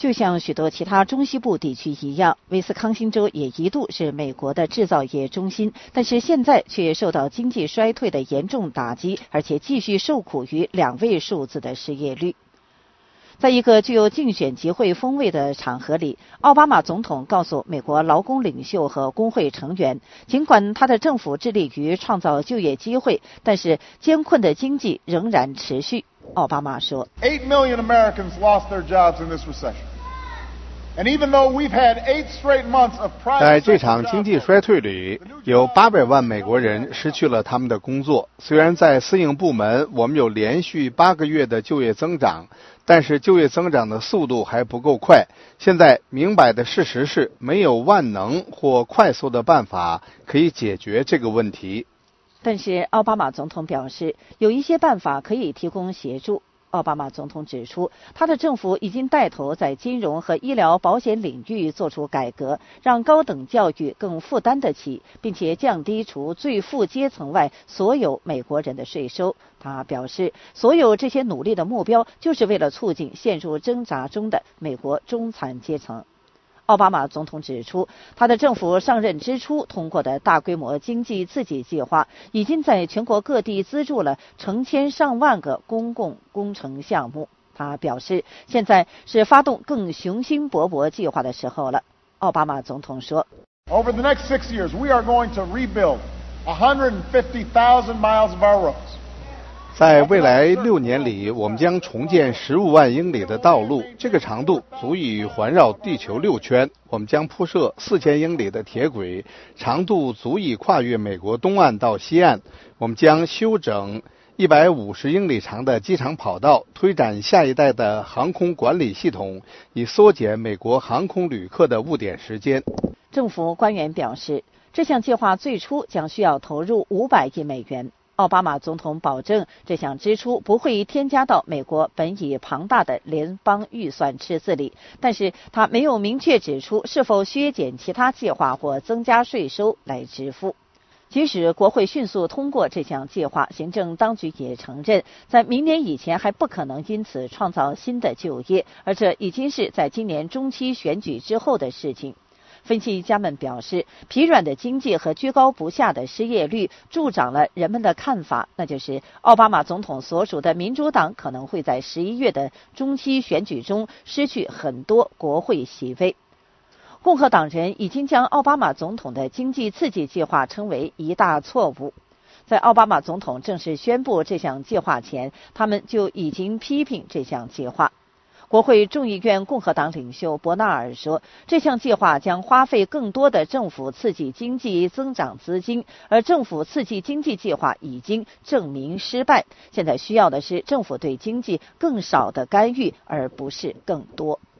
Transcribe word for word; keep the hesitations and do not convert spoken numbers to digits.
就像许多其他中西部地区一样，威斯康星州也一度是美国的制造业中心，但是现在却受到经济衰退的严重打击，而且继续受苦于两位数字的失业率。在一个具有竞选集会风味的场合里，奥巴马总统告诉美国劳工领袖和工会成员，尽管他的政府致力于创造就业机会，但是艰困的经济仍然持续。奥巴马说 eight million Americans lost their jobs in this recession. And even though we've had eight straight months of private 在这场经济衰退里，有八百万美国人失去了他们的工作。虽然在私营部门我们有连续八个月的就业增长，但是就业增长的速度还不够快。现在明摆的事实是，没有万能或快速的办法可以解决这个问题。 但是奥巴马总统表示，有一些办法可以提供协助。奥巴马总统指出，他的政府已经带头在金融和医疗保险领域做出改革，让高等教育更负担得起，并且降低除最富阶层外所有美国人的税收。他表示，所有这些努力的目标就是为了促进陷入挣扎中的美国中产阶层。奥巴马总统指出，他的政府上任之初通过的大规模经济刺激计划，已经在全国各地资助了成千上万个公共工程项目。他表示，现在是发动更雄心勃勃计划的时候了。奥巴马总统说 Over the next six years, we are going to rebuild one hundred fifty thousand miles of our roads. 在未来六年里，我们将重建十五万英里的道路，这个长度足以环绕地球六圈。我们将铺设四千英里的铁轨，长度足以跨越美国东岸到西岸。我们将修整一百五十英里长的机场跑道，推展下一代的航空管理系统，以缩减美国航空旅客的误点时间。 政府官员表示，这项计划最初将需要投入五百亿美元。奥巴马总统保证，这项支出不会添加到美国本已庞大的联邦预算赤字里，但是他没有明确指出是否削减其他计划或增加税收来支付。即使国会迅速通过这项计划，行政当局也承认，在明年以前还不可能因此创造新的就业，而这已经是在今年中期选举之后的事情。分析家们表示，疲软的经济和居高不下的失业率助长了人们的看法，那就是奥巴马总统所属的民主党可能会在十一月的中期选举中失去很多国会席位。共和党人已经将奥巴马总统的经济刺激计划称为一大错误。在奥巴马总统正式宣布这项计划前，他们就已经批评这项计划。国会众议院共和党领袖伯纳尔说，这项计划将花费更多的政府刺激经济增长资金，而政府刺激经济计划已经证明失败。现在需要的是政府对经济更少的干预，而不是更多。